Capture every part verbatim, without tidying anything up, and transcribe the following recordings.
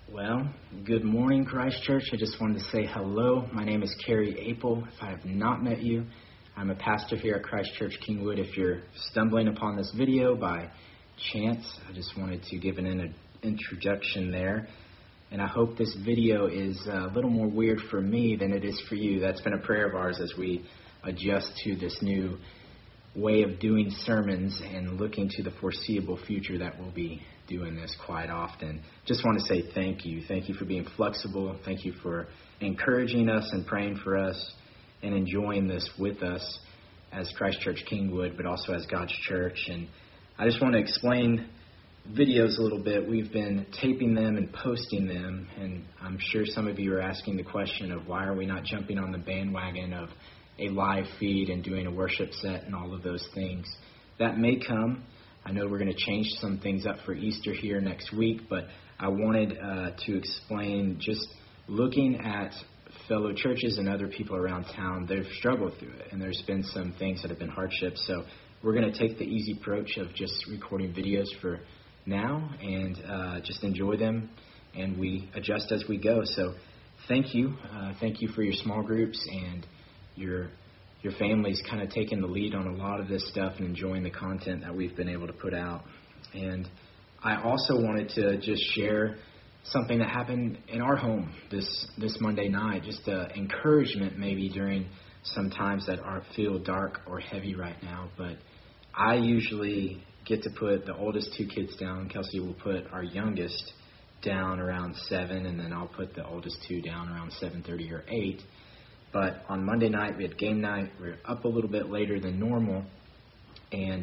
Well, good morning, Christ Church. I just wanted to say hello. My name is Kerry Apel. If I have not met you, I'm a pastor here at Christ Church Kingwood. If you're stumbling upon this video by chance, I just wanted to give an in- introduction there. And I hope this video is a little more weird for me than it is for you. That's been a prayer of ours as we adjust to this new way of doing sermons and looking to the foreseeable future that we'll be doing this quite often. Just want to say thank you. Thank you for being flexible. Thank you for encouraging us and praying for us and enjoying this with us as Christ Church Kingwood, but also as God's church. And I just want to explain videos a little bit. We've been taping them and posting them, and I'm sure some of you are asking the question of why are we not jumping on the bandwagon of a live feed and doing a worship set and all of those things. That may come. I know we're going to change some things up for Easter here next week, but I wanted uh, to explain just looking at fellow churches and other people around town. They've struggled through it, and there's been some things that have been hardships. So we're going to take the easy approach of just recording videos for now and uh, just enjoy them, and we adjust as we go. So thank you. Uh, thank you for your small groups and your your family's kind of taking the lead on a lot of this stuff and enjoying the content that we've been able to put out. And I also wanted to just share something that happened in our home this this Monday night, just uh, encouragement maybe during some times that are feel dark or heavy right now. But I usually get to put the oldest two kids down. Kelsey will put our youngest down around seven, and then I'll put the oldest two down around seven thirty or eight. But on Monday night, we had game night. We were up a little bit later than normal. And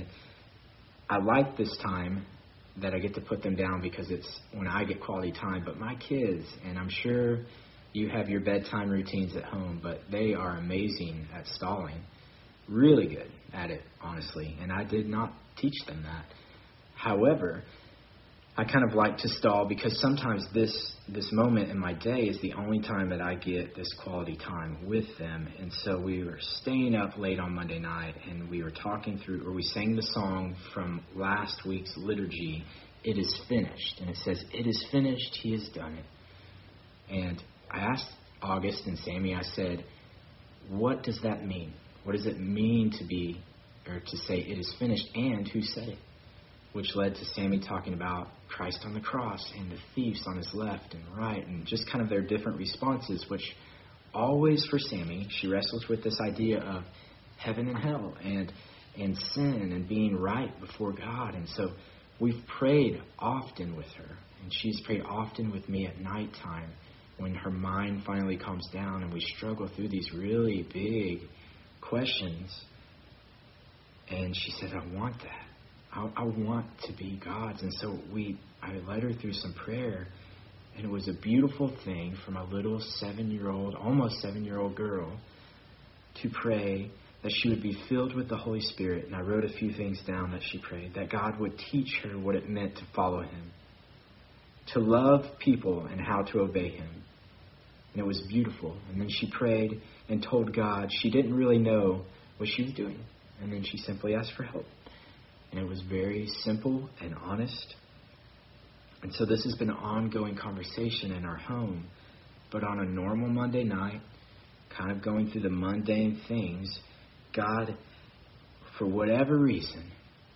I like this time that I get to put them down because it's when I get quality time. But my kids, and I'm sure you have your bedtime routines at home, but they are amazing at stalling. Really good at it, honestly. And I did not teach them that. However, I kind of like to stall because sometimes this this moment in my day is the only time that I get this quality time with them. And so we were staying up late on Monday night, and we were talking through, or we sang the song from last week's liturgy, "It is finished." And it says, "It is finished, he has done it." And I asked August and Sammy, I said, what does that mean? What does it mean to be, or to say it is finished, and who said it? Which led to Sammy talking about Christ on the cross and the thieves on his left and right, and just kind of their different responses, which always for Sammy, she wrestles with this idea of heaven and hell and and sin and being right before God. And so we've prayed often with her, and she's prayed often with me at nighttime when her mind finally calms down and we struggle through these really big questions. And she said, I want that. I, I want to be God's. And so we, I led her through some prayer, and it was a beautiful thing from a little seven-year-old, almost seven-year-old girl to pray that she would be filled with the Holy Spirit. And I wrote a few things down that she prayed, that God would teach her what it meant to follow him, to love people and how to obey him. And it was beautiful. And then she prayed and told God she didn't really know what she was doing. And then she simply asked for help. And it was very simple and honest. And so this has been an ongoing conversation in our home. But on a normal Monday night, kind of going through the mundane things, God, for whatever reason,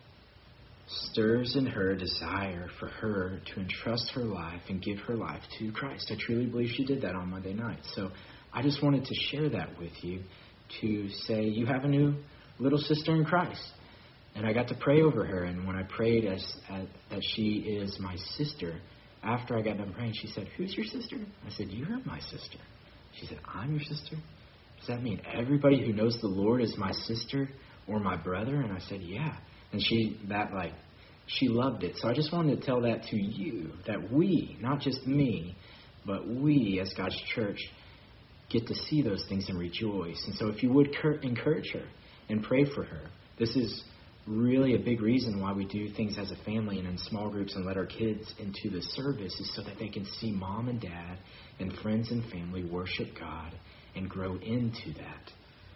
stirs in her a desire for her to entrust her life and give her life to Christ. I truly believe she did that on Monday night. So I just wanted to share that with you, to say you have a new little sister in Christ. And I got to pray over her, and when I prayed as, as that she is my sister, after I got done praying, she said, who's your sister? I said, you're my sister. She said, I'm your sister? Does that mean everybody who knows the Lord is my sister or my brother? And I said, yeah. And she, that like, she loved it. So I just wanted to tell that to you, that we, not just me, but we as God's church get to see those things and rejoice. And so if you would cur- encourage her and pray for her, this is really a big reason why we do things as a family and in small groups and let our kids into the service, is so that they can see mom and dad and friends and family worship God and grow into that.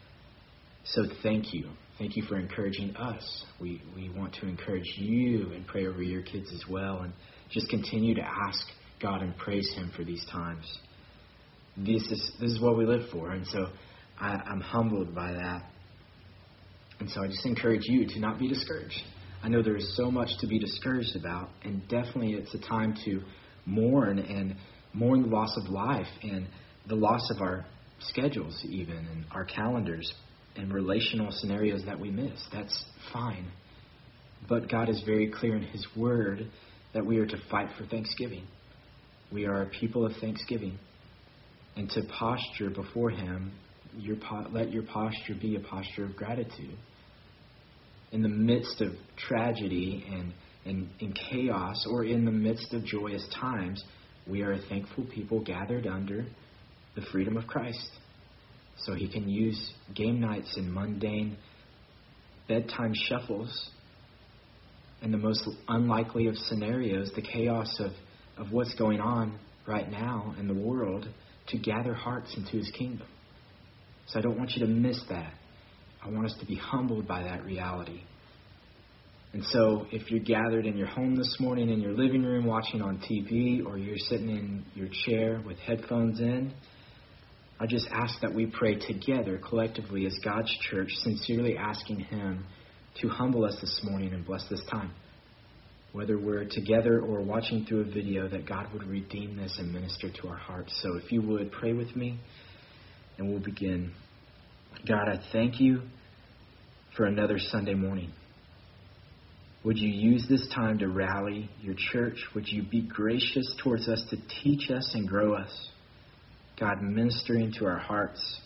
So thank you. Thank you for encouraging us. We we want to encourage you and pray over your kids as well, and just continue to ask God and praise Him for these times. This is this is what we live for, and so I, I'm humbled by that. And so I just encourage you to not be discouraged. I know there is so much to be discouraged about, and definitely it's a time to mourn and mourn the loss of life and the loss of our schedules even and our calendars and relational scenarios that we miss. That's fine. But God is very clear in His Word that we are to fight for thanksgiving. We are a people of thanksgiving. And to posture before Him, your po- let your posture be a posture of gratitude. In the midst of tragedy and, and, and chaos, or in the midst of joyous times, we are a thankful people gathered under the freedom of Christ. So He can use game nights and mundane bedtime shuffles in the most unlikely of scenarios, the chaos of, of what's going on right now in the world, to gather hearts into His kingdom. So I don't want you to miss that. I want us to be humbled by that reality. And so if you're gathered in your home this morning, in your living room, watching on T V, or you're sitting in your chair with headphones in, I just ask that we pray together collectively as God's church, sincerely asking Him to humble us this morning and bless this time. Whether we're together or watching through a video, that God would redeem this and minister to our hearts. So if you would, pray with me, and we'll begin. God, I thank You for another Sunday morning. Would You use this time to rally Your church? Would You be gracious towards us to teach us and grow us? God, minister into our hearts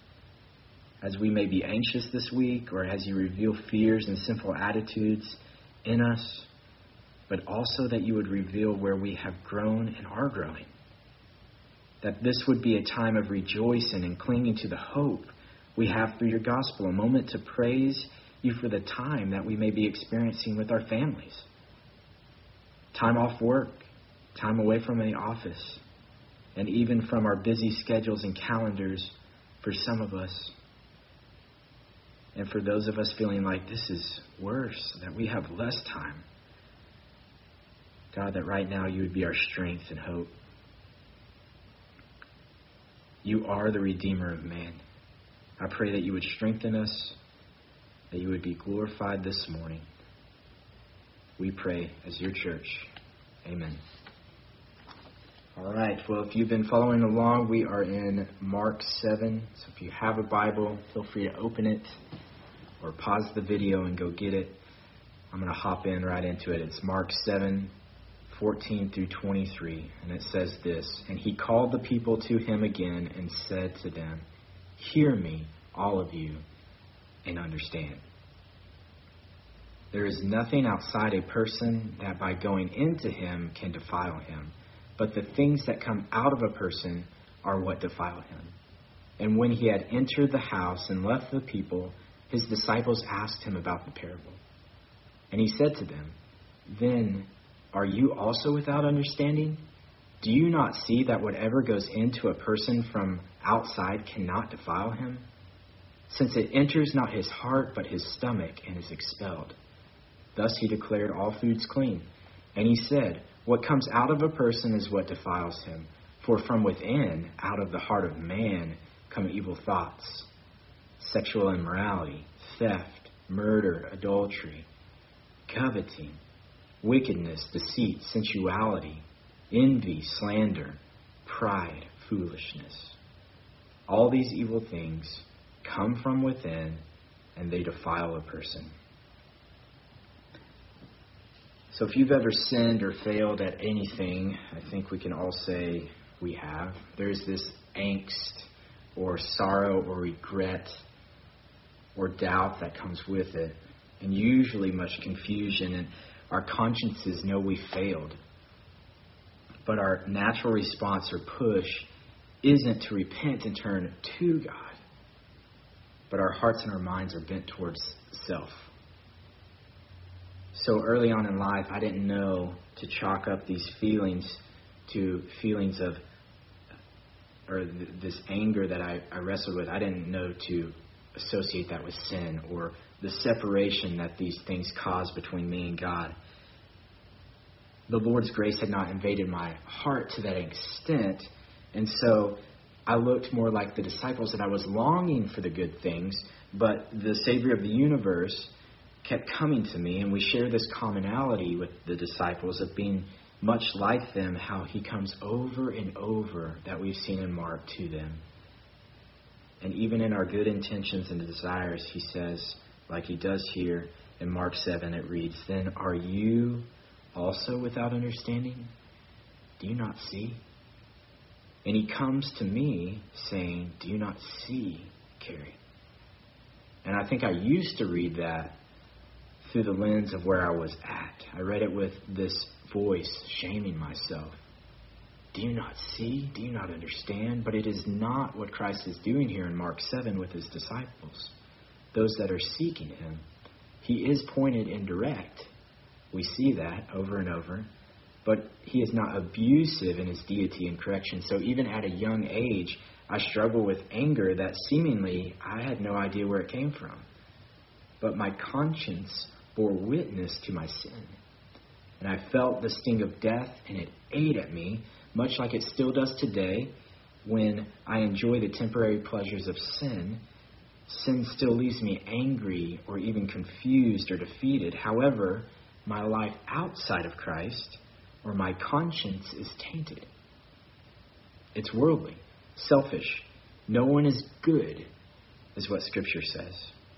as we may be anxious this week, or as You reveal fears and sinful attitudes in us, but also that You would reveal where we have grown and are growing. That this would be a time of rejoicing and clinging to the hope we have through Your gospel, a moment to praise You for the time that we may be experiencing with our families. Time off work, time away from the office, and even from our busy schedules and calendars for some of us. And for those of us feeling like this is worse, that we have less time. God, that right now You would be our strength and hope. You are the Redeemer of man. I pray that You would strengthen us, that You would be glorified this morning. We pray as Your church. Amen. All right. Well, if you've been following along, we are in Mark seven. So if you have a Bible, feel free to open it or pause the video and go get it. I'm going to hop in right into it. It's Mark seven, fourteen through twenty-three. And it says this: "And He called the people to Him again and said to them, 'Hear me, all of you, and understand. There is nothing outside a person that by going into him can defile him, but the things that come out of a person are what defile him.' And when He had entered the house and left the people, His disciples asked Him about the parable. And He said to them, 'Then are you also without understanding? Do you not see that whatever goes into a person from outside cannot defile him? Since it enters not his heart but his stomach and is expelled.' Thus He declared all foods clean. And He said, 'What comes out of a person is what defiles him. For from within, out of the heart of man, come evil thoughts, sexual immorality, theft, murder, adultery, coveting, wickedness, deceit, sensuality, envy, slander, pride, foolishness. All these evil things come from within, and they defile a person.'" So if you've ever sinned or failed at anything, I think we can all say we have. There's this angst or sorrow or regret or doubt that comes with it, and usually much confusion, and our consciences know we failed. But our natural response or push isn't to repent and turn to God, but our hearts and our minds are bent towards self. So early on in life, I didn't know to chalk up these feelings to feelings of, or th- this anger that I, I wrestled with. I didn't know to associate that with sin or the separation that these things cause between me and God. the Lord's grace had not invaded my heart to that extent. And so I looked more like the disciples, that I was longing for the good things, but the Savior of the universe kept coming to me, and we share this commonality with the disciples of being much like them, how he comes over and over that we've seen in Mark to them. And even in our good intentions and desires, he says, like he does here in Mark seven, it reads, "Then are you also without understanding? Do you not see?" And he comes to me saying, "Do you not see, Carrie?" And I think I used to read that through the lens of where I was at. I read it with this voice shaming myself. Do you not see? Do you not understand? But it is not what Christ is doing here in Mark seven with his disciples, those that are seeking him. He is pointed and direct. We see that over and over. But he is not abusive in his deity and correction. So even at a young age, I struggle with anger that seemingly I had no idea where it came from. But my conscience bore witness to my sin. And I felt the sting of death, and it ate at me, much like it still does today when I enjoy the temporary pleasures of sin. Sin still leaves me angry or even confused or defeated. However, my life outside of Christ, or my conscience, is tainted. It's worldly, selfish. No one is good, is what Scripture says.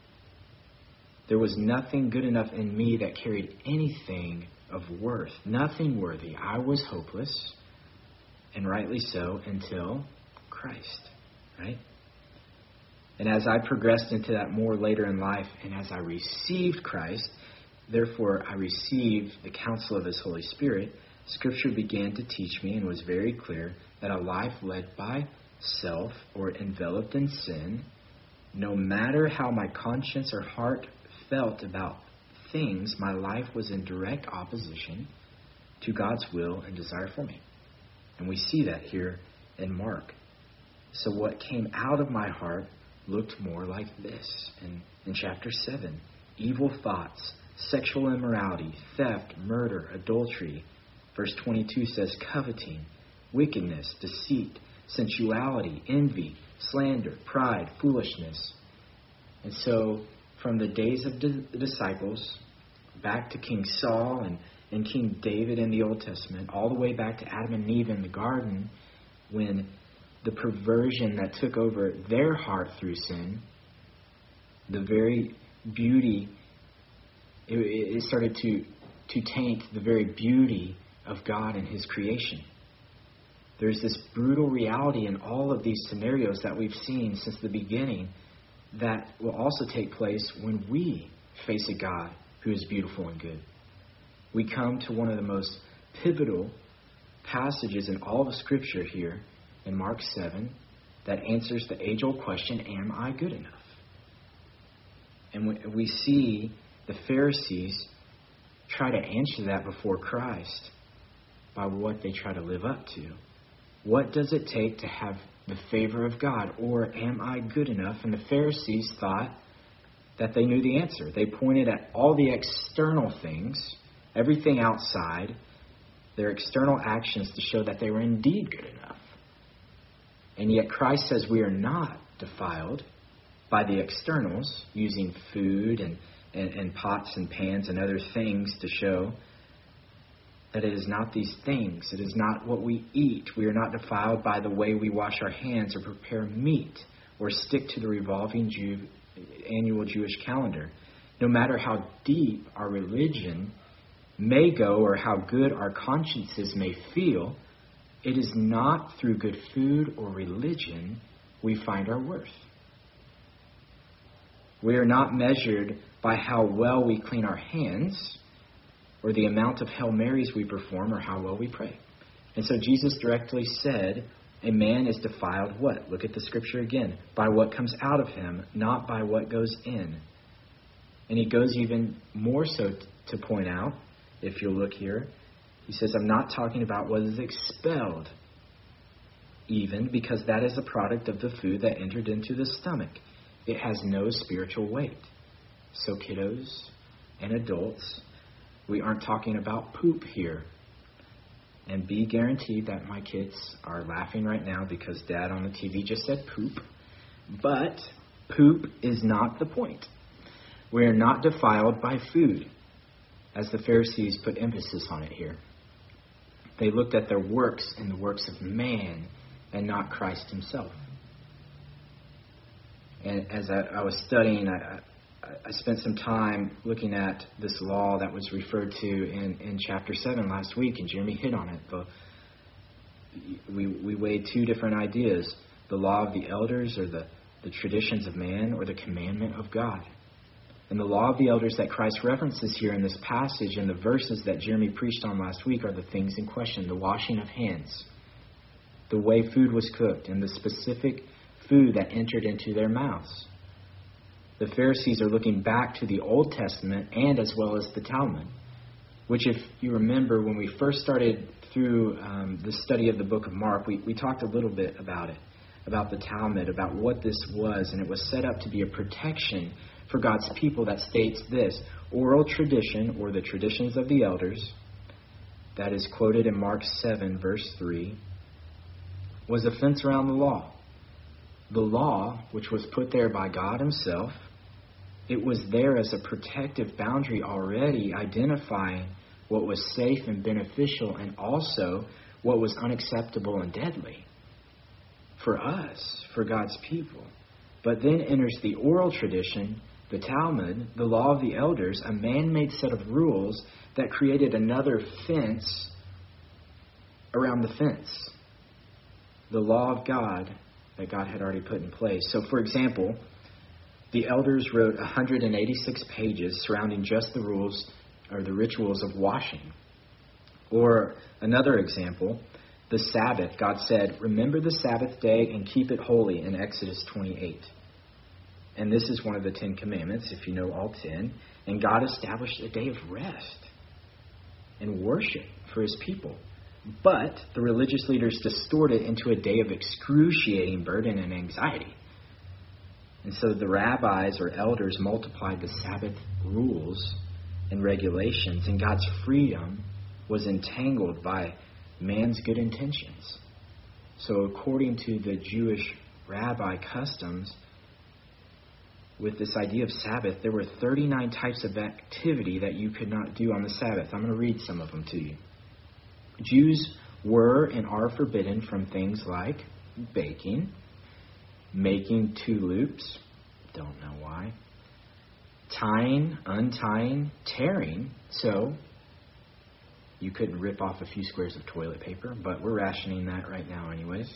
There was nothing good enough in me that carried anything of worth, nothing worthy. I was hopeless, and rightly so, until Christ, right? And as I progressed into that more later in life, and as I received Christ, therefore I received the counsel of his Holy Spirit, Scripture began to teach me and was very clear that a life led by self or enveloped in sin, no matter how my conscience or heart felt about things, my life was in direct opposition to God's will and desire for me. And we see that here in Mark. So what came out of my heart looked more like this in, in chapter seven. Evil thoughts, sexual immorality, theft, murder, adultery. Verse twenty-two says coveting, wickedness, deceit, sensuality, envy, slander, pride, foolishness. And so from the days of the disciples back to King Saul and, and King David in the Old Testament, all the way back to Adam and Eve in the garden, when the perversion that took over their heart through sin, the very beauty, it, it started to, to taint the very beauty of God and his creation. There's this brutal reality in all of these scenarios that we've seen since the beginning that will also take place when we face a God who is beautiful and good. We come to one of the most pivotal passages in all of Scripture here in Mark seven that answers the age-old question, am I good enough? And we see the Pharisees try to answer that before Christ by what they try to live up to. What does it take to have the favor of God? Or am I good enough? And the Pharisees thought that they knew the answer. They pointed at all the external things, everything outside, their external actions to show that they were indeed good enough. And yet Christ says we are not defiled by the externals, using food and, and, and pots and pans and other things to show that it is not these things. It is not what we eat. We are not defiled by the way we wash our hands or prepare meat or stick to the revolving Jew, annual Jewish calendar. No matter how deep our religion may go or how good our consciences may feel, it is not through good food or religion we find our worth. We are not measured by how well we clean our hands or the amount of Hail Marys we perform or how well we pray. And so Jesus directly said, a man is defiled what? Look at the Scripture again. By what comes out of him, not by what goes in. And he goes even more so t- to point out, if you'll look here, he says, I'm not talking about what is expelled, even, because that is a product of the food that entered into the stomach. It has no spiritual weight. So kiddos and adults, we aren't talking about poop here. And be guaranteed that my kids are laughing right now because Dad on the T V just said poop. But poop is not the point. We are not defiled by food, as the Pharisees put emphasis on it here. They looked at their works and the works of man and not Christ himself. And as I, I was studying, I, I spent some time looking at this law that was referred to in, in chapter seven last week, and Jeremy hit on it. The, we, we weighed two different ideas, the law of the elders or the, the traditions of man or the commandment of God. And the law of the elders that Christ references here in this passage and the verses that Jeremy preached on last week are the things in question, the washing of hands, the way food was cooked, and the specific food that entered into their mouths. The Pharisees are looking back to the Old Testament and as well as the Talmud, which if you remember when we first started through um, the study of the book of Mark, we, we talked a little bit about it, about the Talmud, about what this was, and it was set up to be a protection for God's people that states this: oral tradition, or the traditions of the elders, that is quoted in Mark seven, verse three, was a fence around the law. The law, which was put there by God himself, it was there as a protective boundary already, identifying what was safe and beneficial and also what was unacceptable and deadly for us, for God's people. But then enters the oral tradition, the Talmud, the law of the elders, a man-made set of rules that created another fence around the fence. The law of God that God had already put in place. So, for example, the elders wrote one hundred eighty-six pages surrounding just the rules or the rituals of washing. Or another example, the Sabbath. God said, "Remember the Sabbath day and keep it holy," in Exodus twenty-eight. And this is one of the Ten Commandments, if you know all ten. And God established a day of rest and worship for his people. But the religious leaders distort it into a day of excruciating burden and anxiety. And so the rabbis or elders multiplied the Sabbath rules and regulations, and God's freedom was entangled by man's good intentions. So according to the Jewish rabbi customs, with this idea of Sabbath, there were thirty-nine types of activity that you could not do on the Sabbath. I'm going to read some of them to you. Jews were and are forbidden from things like baking, making tulips, don't know why, tying, untying, tearing. So you couldn't rip off a few squares of toilet paper, but we're rationing that right now anyways.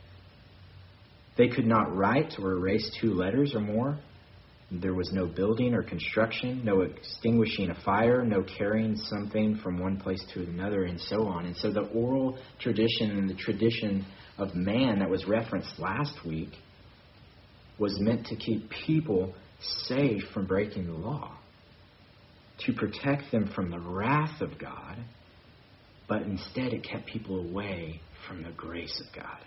They could not write or erase two letters or more. There was no building or construction, no extinguishing a fire, no carrying something from one place to another, and so on. And so the oral tradition and the tradition of man that was referenced last week was meant to keep people safe from breaking the law, to protect them from the wrath of God, but instead it kept people away from the grace of God.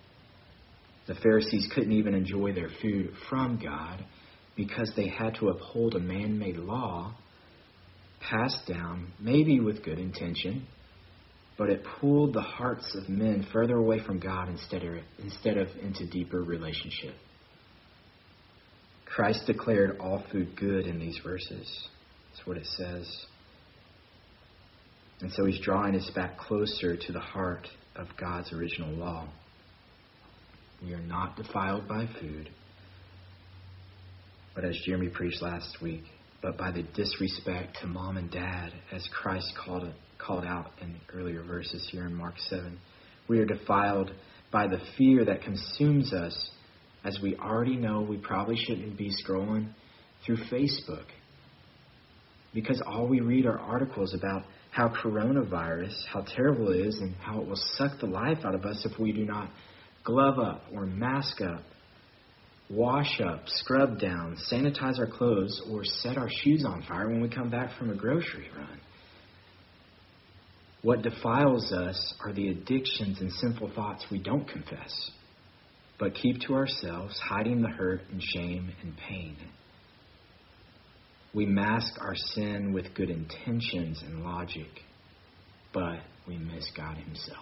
The Pharisees couldn't even enjoy their food from God because they had to uphold a man-made law passed down, maybe with good intention, but it pulled the hearts of men further away from God instead of, instead of into deeper relationship. Christ declared all food good in these verses. That's what it says. And so he's drawing us back closer to the heart of God's original law. We are not defiled by food, but as Jeremy preached last week, but by the disrespect to mom and dad, as Christ called it, called out in earlier verses here in Mark seven. We are defiled by the fear that consumes us, as we already know we probably shouldn't be scrolling through Facebook, because all we read are articles about how coronavirus, how terrible it is, and how it will suck the life out of us if we do not glove up or mask up, wash up, scrub down, sanitize our clothes, or set our shoes on fire when we come back from a grocery run. What defiles us are the addictions and sinful thoughts we don't confess, but keep to ourselves, hiding the hurt and shame and pain. We mask our sin with good intentions and logic, but we miss God himself.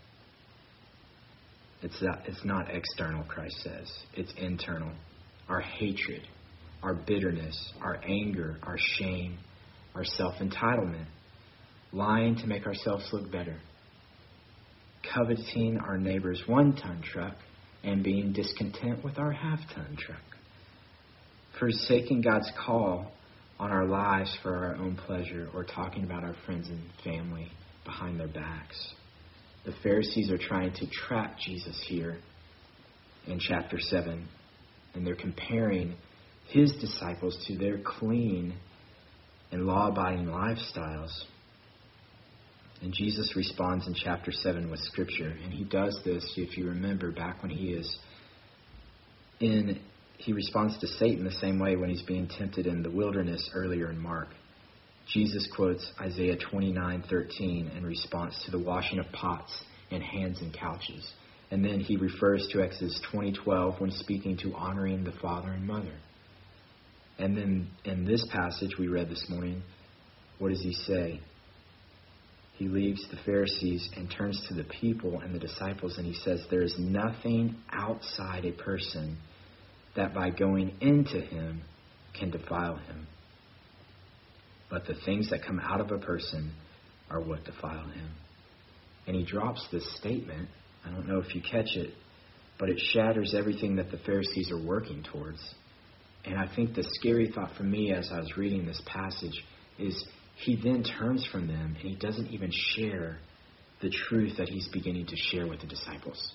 It's not, it's not external, Christ says. It's internal. Our hatred, our bitterness, our anger, our shame, our self-entitlement, lying to make ourselves look better, coveting our neighbor's one-ton truck, and being discontent with our half-ton truck, forsaking God's call on our lives for our own pleasure, or talking about our friends and family behind their backs. The Pharisees are trying to trap Jesus here in chapter seven, and they're comparing his disciples to their clean and law-abiding lifestyles. And Jesus responds in chapter seven with Scripture, and he does this, if you remember, back when he is in, he responds to Satan the same way when he's being tempted in the wilderness earlier in Mark. Jesus quotes Isaiah twenty-nine thirteen in response to the washing of pots and hands and couches. And then he refers to Exodus twenty twelve when speaking to honoring the father and mother. And then in this passage we read this morning, what does he say? He leaves the Pharisees and turns to the people and the disciples, and he says, there is nothing outside a person that by going into him can defile him. But the things that come out of a person are what defile him. And he drops this statement. I don't know if you catch it, but it shatters everything that the Pharisees are working towards. And I think the scary thought for me as I was reading this passage is he then turns from them and he doesn't even share the truth that he's beginning to share with the disciples.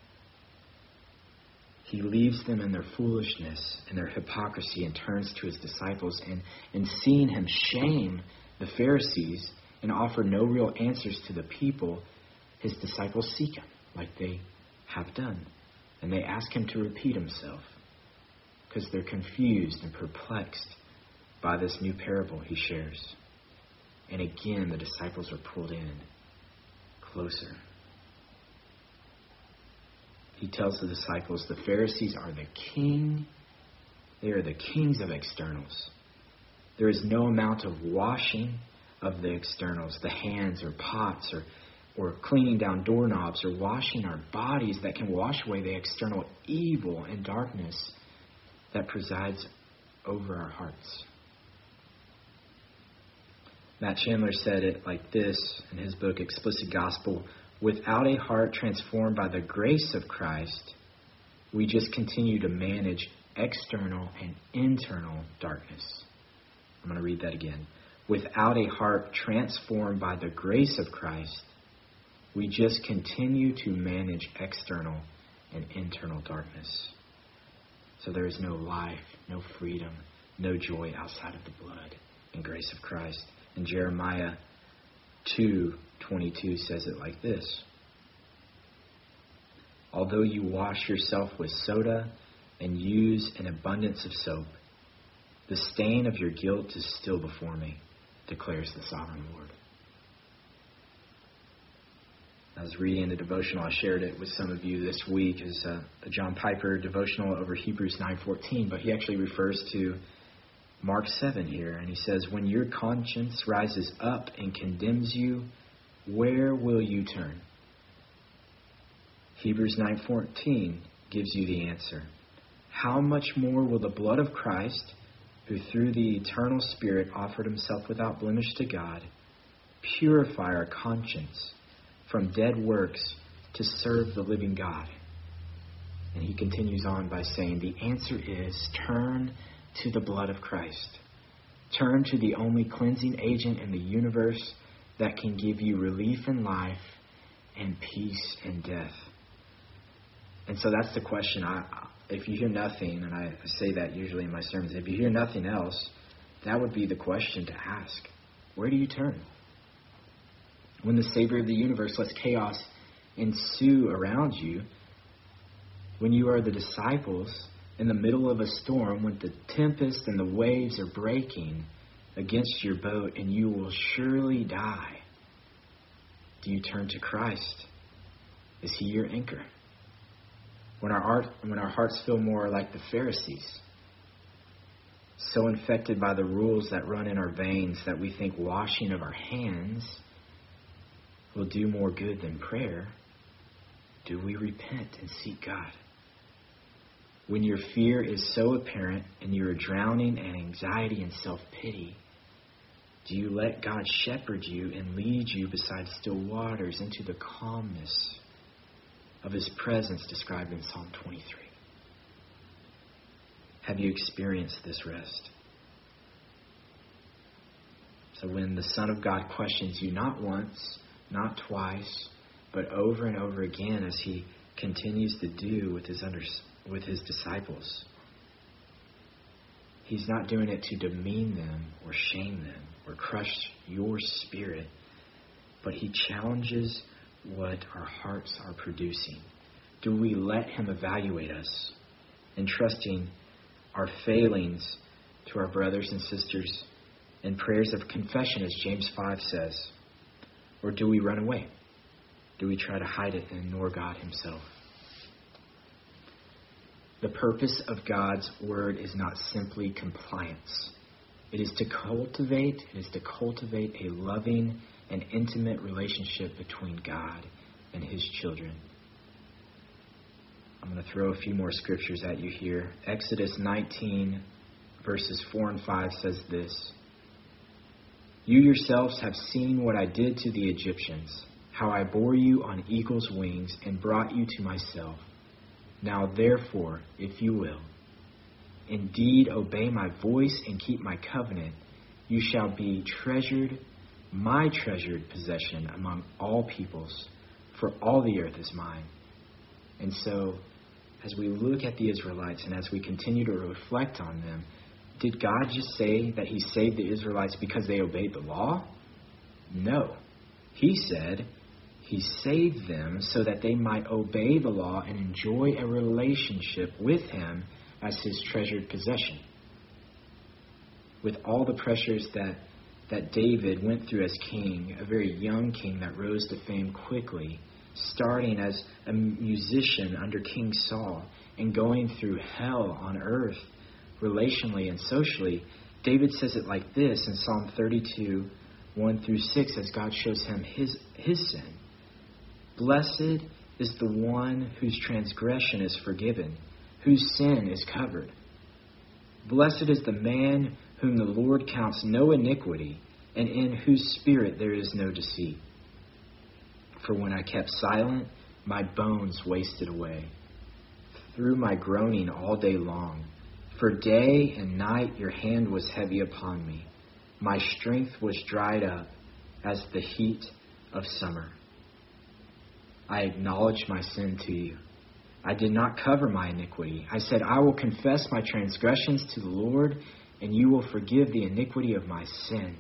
He leaves them in their foolishness and their hypocrisy and turns to his disciples. And, and seeing him shame the Pharisees and offer no real answers to the people, his disciples seek him like they have done. And they ask him to repeat himself because they're confused and perplexed by this new parable he shares. And again, the disciples are pulled in closer. He tells the disciples the Pharisees are the king. They are the kings of externals. There is no amount of washing of the externals, the hands or pots or, or cleaning down doorknobs or washing our bodies that can wash away the external evil and darkness that presides over our hearts. Matt Chandler said it like this in his book, Explicit Gospel. Without a heart transformed by the grace of Christ, we just continue to manage external and internal darkness. I'm going to read that again. Without a heart transformed by the grace of Christ, we just continue to manage external and internal darkness. So there is no life, no freedom, no joy outside of the blood and grace of Christ. And Jeremiah two twenty-two says it like this. Although you wash yourself with soda and use an abundance of soap, the stain of your guilt is still before me, declares the sovereign Lord. I was reading the devotional. I shared it with some of you this week as a, a John Piper devotional over Hebrews nine fourteen, but he actually refers to Mark seven here, and he says, when your conscience rises up and condemns you, where will you turn? Hebrews nine fourteen gives you the answer. How much more will the blood of Christ, who through the eternal Spirit offered himself without blemish to God, purify our conscience from dead works to serve the living God? And he continues on by saying, the answer is turn to the blood of Christ. Turn to the only cleansing agent in the universe that can give you relief in life and peace in death. And so that's the question. I, if you hear nothing, and I say that usually in my sermons, if you hear nothing else, that would be the question to ask. Where do you turn? When the Savior of the universe lets chaos ensue around you, when you are the disciples in the middle of a storm, when the tempest and the waves are breaking against your boat and you will surely die, do you turn to Christ? Is he your anchor? When our art, when our hearts feel more like the Pharisees, so infected by the rules that run in our veins that we think washing of our hands will do more good than prayer. Do we repent and seek God? When your fear is so apparent and you are drowning in anxiety and self-pity, do you let God shepherd you and lead you beside still waters into the calmness of his presence described in Psalm twenty-three? Have you experienced this rest? So when the Son of God questions you not once, not twice, but over and over again as he continues to do with his under, with his disciples, he's not doing it to demean them or shame them or crush your spirit, but he challenges what our hearts are producing. Do we let him evaluate us, entrusting our failings to our brothers and sisters in prayers of confession, as James five says? Or do we run away? Do we try to hide it and ignore God himself? The purpose of God's word is not simply compliance. It is to cultivate, it is to cultivate a loving and intimate relationship between God and his children. I'm going to throw a few more scriptures at you here. Exodus nineteen, verses four and five says this: "You yourselves have seen what I did to the Egyptians, how I bore you on eagle's wings and brought you to myself. Now therefore, if you will, indeed obey my voice and keep my covenant, you shall be treasured, my treasured possession among all peoples, for all the earth is mine." And so, as we look at the Israelites and as we continue to reflect on them, did God just say that he saved the Israelites because they obeyed the law? No. He said he saved them so that they might obey the law and enjoy a relationship with him as his treasured possession. With all the pressures that, that David went through as king, a very young king that rose to fame quickly, starting as a musician under King Saul and going through hell on earth, relationally and socially, David says it like this in Psalm thirty-two, one through six, as God shows him his, his sin. "Blessed is the one whose transgression is forgiven, whose sin is covered. Blessed is the man whom the Lord counts no iniquity, and in whose spirit there is no deceit. For when I kept silent, my bones wasted away through my groaning all day long. For day and night your hand was heavy upon me. My strength was dried up as the heat of summer. I acknowledged my sin to you. I did not cover my iniquity. I said, I will confess my transgressions to the Lord, and you will forgive the iniquity of my sin.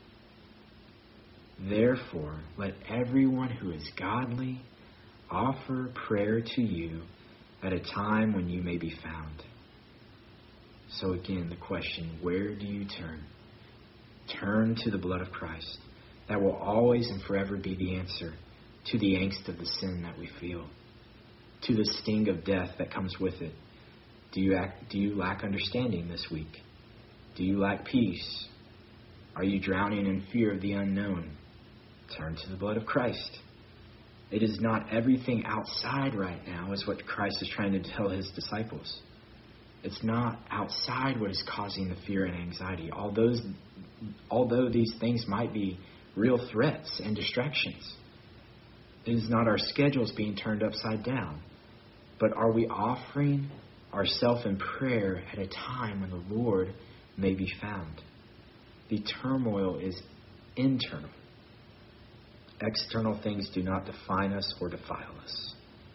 Therefore, let everyone who is godly offer prayer to you at a time when you may be found." So again, the question, where do you turn? Turn to the blood of Christ. That will always and forever be the answer to the angst of the sin that we feel, to the sting of death that comes with it. Do you act, do you lack understanding this week? Do you lack peace? Are you drowning in fear of the unknown? Turn to the blood of Christ. It is not everything outside right now, is what Christ is trying to tell his disciples. It's not outside what is causing the fear and anxiety. Although, although these things might be real threats and distractions. It is not our schedules being turned upside down. But are we offering ourselves in prayer at a time when the Lord may be found? The turmoil is internal. External things do not define us or defile us.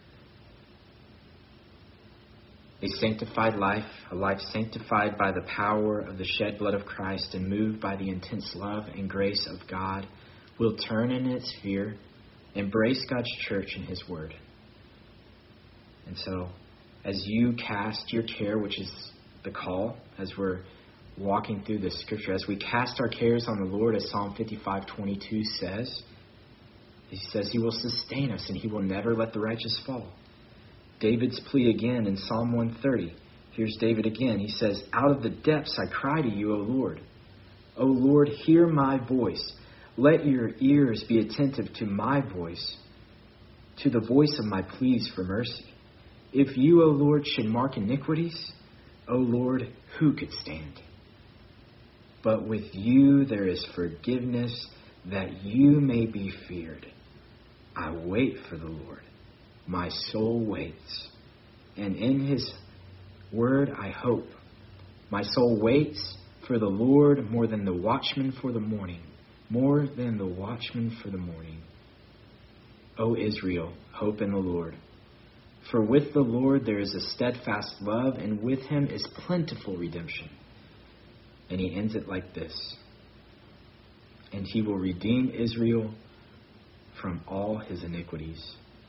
A sanctified life, a life sanctified by the power of the shed blood of Christ and moved by the intense love and grace of God, will turn in its fear, embrace God's church and his word. And so, as you cast your care, which is the call, as we're walking through this scripture, as we cast our cares on the Lord, as Psalm fifty-five twenty-two says, he says he will sustain us and he will never let the righteous fall. David's plea again in Psalm one thirty. Here's David again. He says, out of the depths I cry to you, O Lord. O Lord, hear my voice. Let your ears be attentive to my voice, to the voice of my pleas for mercy. If you, O Lord, should mark iniquities, O Lord, who could stand? But with you there is forgiveness, that you may be feared. I wait for the Lord. My soul waits, and in his word I hope. My soul waits for the Lord more than the watchman for the morning, more than the watchman for the morning. O Israel, hope in the Lord. For with the Lord there is a steadfast love, and with him is plentiful redemption. And he ends it like this. And he will redeem Israel from all his iniquities.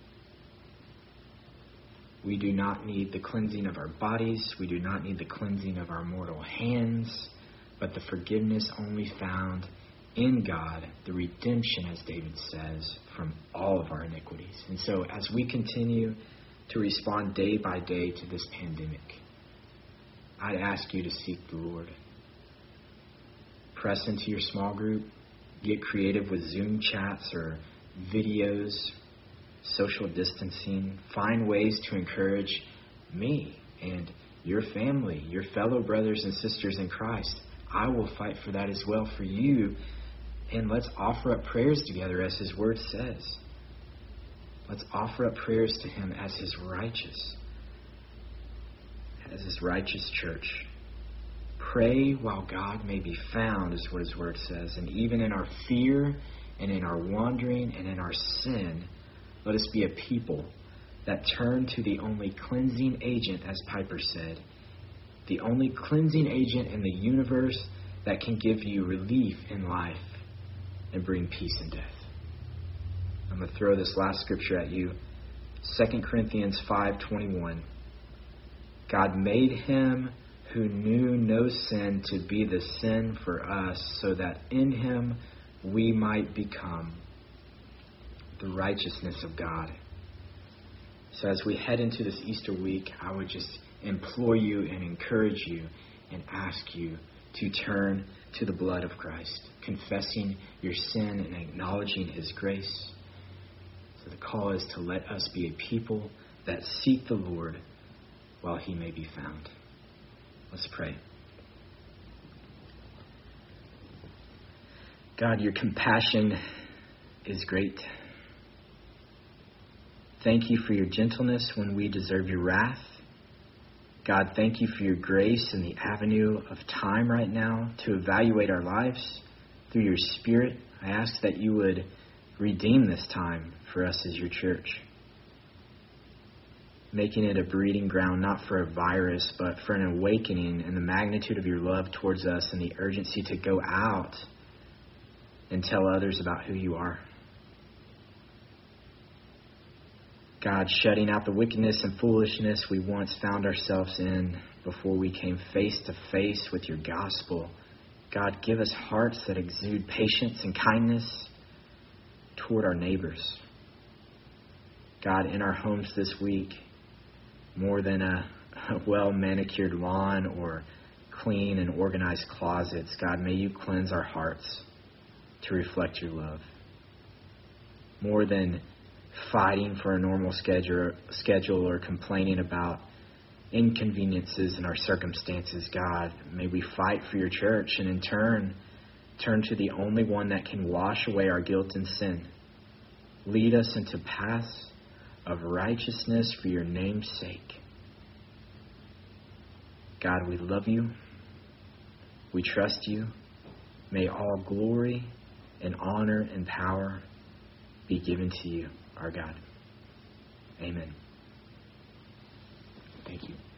We do not need the cleansing of our bodies. We do not need the cleansing of our mortal hands, but the forgiveness only found in God, the redemption, as David says, from all of our iniquities. And so as we continue to respond day by day to this pandemic, I'd ask you to seek the Lord. Press into your small group. Get creative with Zoom chats or videos, social distancing. Find ways to encourage me and your family, your fellow brothers and sisters in Christ. I will fight for that as well for you. And let's offer up prayers together as his word says. Let's offer up prayers to him as his righteous, as his righteous church. Pray while God may be found, is what his word says. And even in our fear and in our wandering and in our sin, let us be a people that turn to the only cleansing agent, as Piper said, the only cleansing agent in the universe that can give you relief in life and bring peace in death. I'm going to throw this last scripture at you. Second Corinthians five twenty-one. God made him who knew no sin to be the sin for us, so that in him we might become the righteousness of God. So as we head into this Easter week, I would just implore you and encourage you and ask you to turn to the blood of Christ, confessing your sin and acknowledging his grace. So the call is to let us be a people that seek the Lord while he may be found. Let's pray. God, your compassion is great. Thank you for your gentleness when we deserve your wrath. God, thank you for your grace and the avenue of time right now to evaluate our lives through your Spirit. I ask that you would redeem this time for us as your church, making it a breeding ground not for a virus, but for an awakening in the magnitude of your love towards us and the urgency to go out and tell others about who you are. God, shutting out the wickedness and foolishness we once found ourselves in before we came face to face with your gospel. God, give us hearts that exude patience and kindness toward our neighbors. God, in our homes this week, more than a, a well-manicured lawn or clean and organized closets, God, may you cleanse our hearts to reflect your love. More than fighting for a normal schedule, schedule or complaining about inconveniences in our circumstances, God, may we fight for your church and in turn turn to the only one that can wash away our guilt and sin. Lead us into paths of righteousness for your name's sake. God, we love you. We trust you. May all glory and honor and power be given to you, our God. Amen. Thank you.